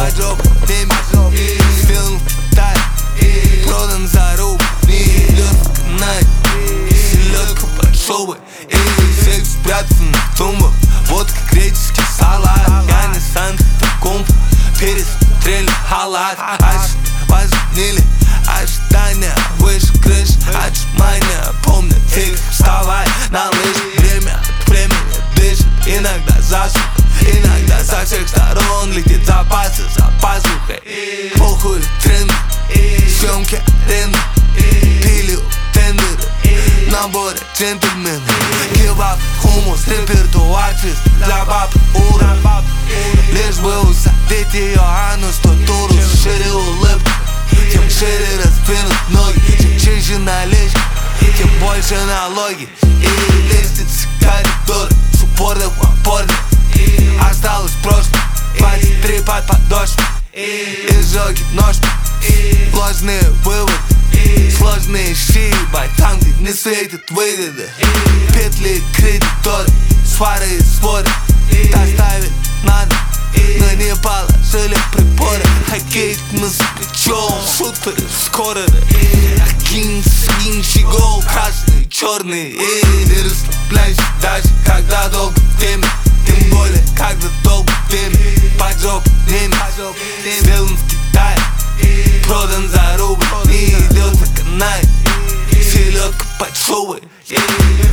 под жопу теми. Сделан в Китае, продан за рубль. Не идет в канале, селедка под шубой. Секс спрятан в тумбах, водка, греческий салат. Я не Санта-Кумпа, пересмотрели халат. Вознили ожидания выше крыши, отжимания. Помню, тихо вставай на лыжи. Время от времени дышит, иногда засуха, иногда со всех сторон летит запасы за пазухой. Похуй тренды, съемки аренды, пили тендеры, наборы джентльмены. Кебаб, хумус, репертуар чист для баб ура. Лишь бы усадить ее анус, то туру шире улыбку, тем шире раздвинут ноги. Чем чище наличие, тем больше налоги. И лестницы коридоры с упорным опорным. Осталось в прошлом 23 под подошвой. Изжоги ножки, ложные выводы, сложные щи, там где не светят выгоды. Петли кредиторы, свары и споры. Доставить надо, но не положили приборы. Хоккей мы за плечом, шутеры, скореры. Скинчи гол, красный, черный. Не расслабляйся даже когда долго в теме. Тем более, когда долго в теме. Под жопу теме. Сделан в Китае, продан за рубль. Не идет на канале, селедка под шубой.